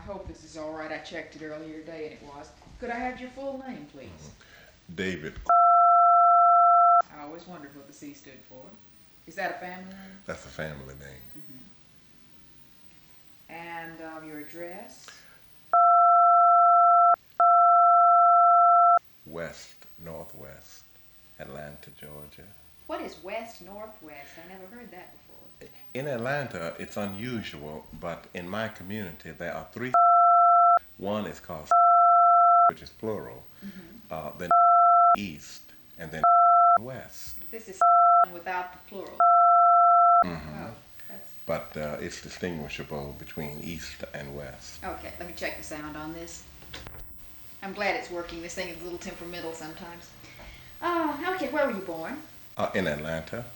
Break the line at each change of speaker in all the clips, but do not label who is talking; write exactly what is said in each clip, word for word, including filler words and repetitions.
hope this is all right. I checked it earlier today and it was. Could I have your full name, please?
David.
I always wondered what the C stood for. Is that a family name?
That's a family name.
Mm-hmm. And um, your address?
West Northwest, Atlanta, Georgia.
What is west northwest? I never heard that before.
In Atlanta, it's unusual, but in my community, there are three. One is called, which is plural,
Mm-hmm.
uh, then east, and then west.
This is without the plural.
Mm-hmm.
Oh, that's...
But uh, it's distinguishable between east and west.
Okay, let me check the sound on this. I'm glad it's working. This thing is a little temperamental sometimes. Oh, okay, where were you born?
Uh, in Atlanta.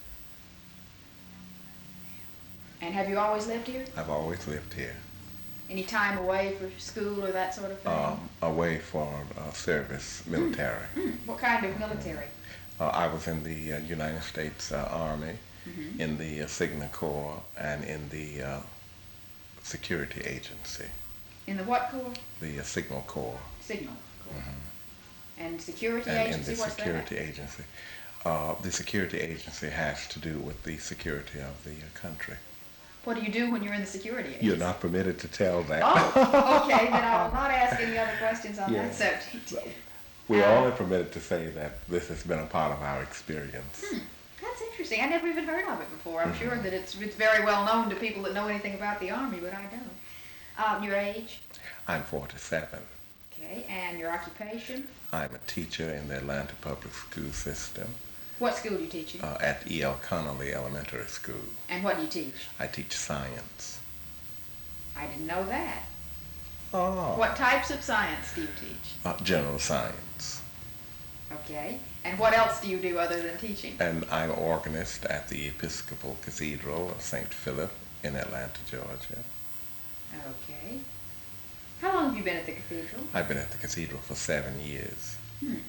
And have you always lived here?
I've always lived here.
Any time away for school or that sort of thing?
Um, away for uh, service, military.
Mm. What kind of military?
Uh, I was in the uh, United States uh, Army,
Mm-hmm.
in the uh, Signal Corps, and in the uh, Security Agency,
In the what corps?
the uh, Signal Corps,
Signal corps. And security
and in
agency,
the
what's
Security
that?
Agency. Uh, the Security Agency has to do with the security of the uh, country.
What do you do when you're in the security agency?
You're not permitted to tell that.
Oh, okay, then I will not ask any other questions on
Yeah.
that subject.
We're
Uh,
only permitted to say that this has been a part of our experience.
Hmm, that's interesting. I never even heard of it before. I'm sure that it's it's very well known to people that know anything about the Army, but I don't. Um, your age?
I'm forty-seven.
Okay, and your occupation?
I'm a teacher in the Atlanta public school system
What school do you teach in?
uh, at E L. Connolly Elementary School.
And what do you teach?
I teach science.
I didn't know that.
Oh.
What types of science do you teach?
Uh, general science.
Okay, and what else do you do other than teaching?
And I'm organist at the Episcopal Cathedral of Saint Philip in Atlanta, Georgia.
Okay. How long have you been at the cathedral?
I've been at the cathedral for seven years.
Hmm.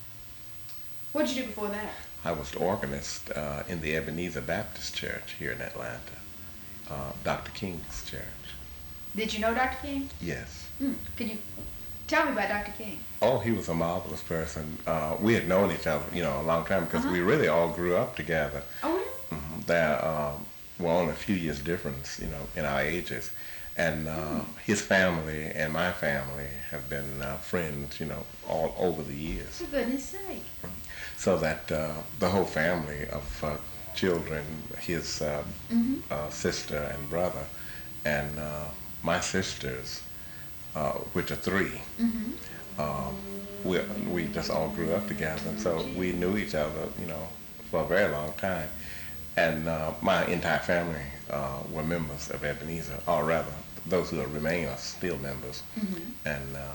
What did you do before that?
I was the organist uh, in the Ebenezer Baptist Church here in Atlanta, uh, Doctor King's church.
Did you know Doctor King?
Yes.
Hmm. Could you tell me about Doctor King?
Oh, he was a marvelous person. Uh, we had known each other, you know, a long time because
Uh-huh.
we really all grew up together.
Oh, really?
Mhm. There um, were only a few years difference, you know, in our ages. And uh, his family and my family have been uh, friends, you know, all over the years.
For goodness sake.
So that uh, the whole family of uh, children, his uh,
Mm-hmm.
uh, sister and brother, and uh, my sisters, uh, which are three,
Mm-hmm.
um, we, we just all grew up together. And so we knew each other, you know, for a very long time. And uh, my entire family uh, were members of Ebenezer, or rather, those who remain are still members.
Mm-hmm.
And uh,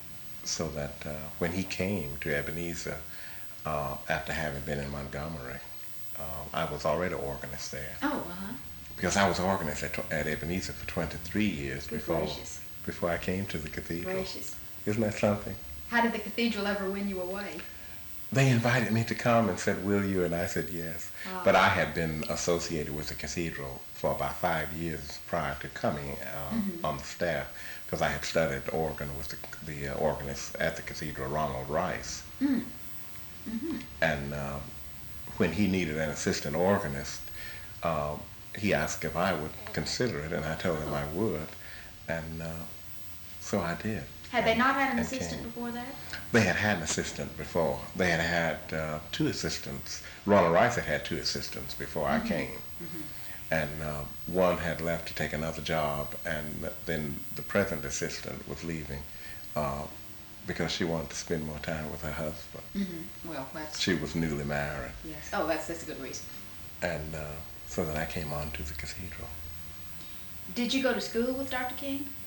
so that uh, when he came to Ebenezer, uh, after having been in Montgomery, uh, I was already organist there.
Oh, uh-huh.
Because I was organist at, at Ebenezer for twenty-three years
Good
before
gracious.
before I came to the cathedral.
Gracious.
Isn't that something?
How did the cathedral ever win you away?
They invited me to come and said, will you? And I said yes.
Oh.
But I had been associated with the cathedral for about five years prior to coming uh,
Mhm.
on the staff, because I had studied organ with the, the uh, organist at the cathedral, Ronald Rice.
Mm. Mm-hmm.
And uh, when he needed an assistant organist, uh, he asked if I would consider it, and I told him I would. And uh, so I did.
Had they not had an
And
assistant
came.
before that?
They had had an assistant before. They had had uh, two assistants. Ronald Rice had had two assistants before I came.
Mm-hmm.
And uh, one had left to take another job, and then the present assistant was leaving uh, because she wanted to spend more time with her husband.
Mm-hmm. Well, that's...
She was newly married.
Yes. Oh, that's, that's a good reason.
And uh, so then I came on to the cathedral.
Did you go to school with Doctor King?